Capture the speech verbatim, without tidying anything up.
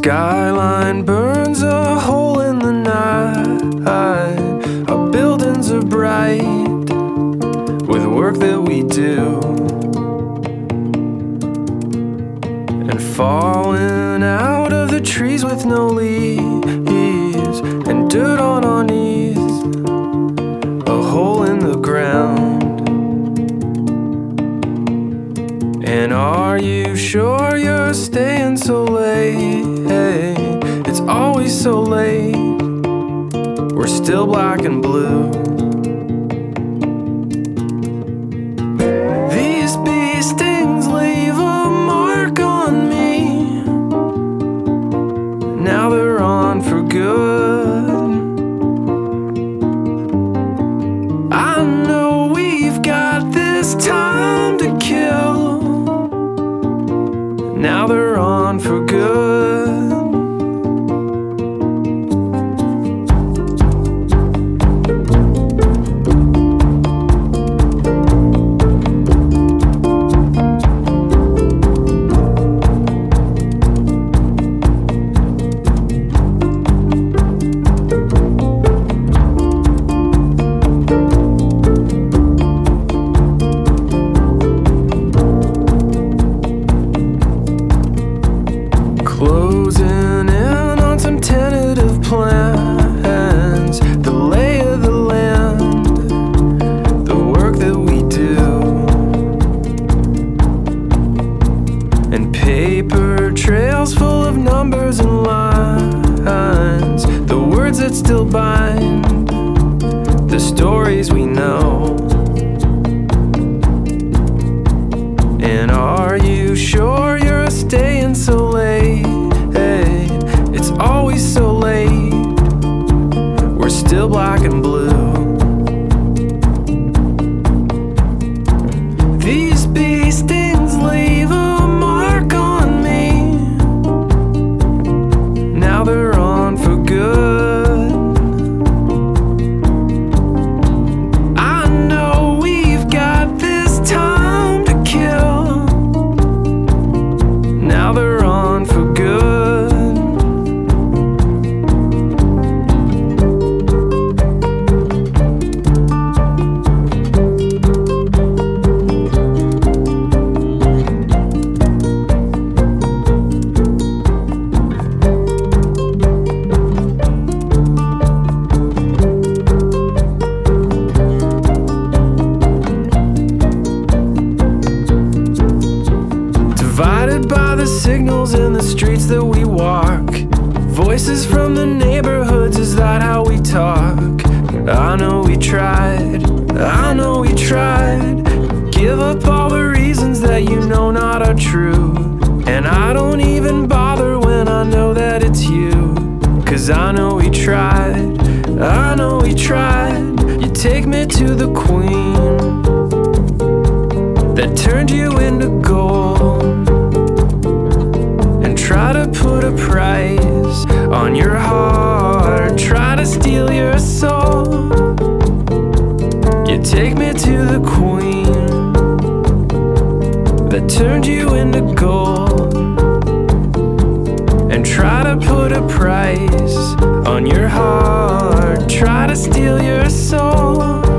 skyline burns a hole in the night. Our buildings are bright with work that we do, and falling out of the trees with no leaves, and dirt on our knees, a hole in the ground. And are you sure you're staying so late? Hey, it's always so late. We're still black and blue. These bee stings leave a mark on me. Now they're on for good. I know we've got this time to kill. Now they're on for good. Closing in on some tentative plans, the lay of the land, the work that we do, and paper trails full of numbers and lines, the words that still bind the stories we know. And are you sure you're staying so late? Hey, it's always so late. We're still black and blue. These bee stings leave a mark on me. Now they're on for good. I know we've got this time to kill. Now they're on for good. Divided by the signals in the streets that we walk, voices from the neighborhoods, is that how we talk? I know we tried, I know we tried. Give up all the reasons that you know not are true, and I don't even bother when I know that it's you. Cause I know we tried, I know we tried. You take me to the queen that turned you into gold, and try to put a price on your heart, try to steal your soul. You take me to the queen that turned you into gold, and try to put a price on your heart, try to steal your soul.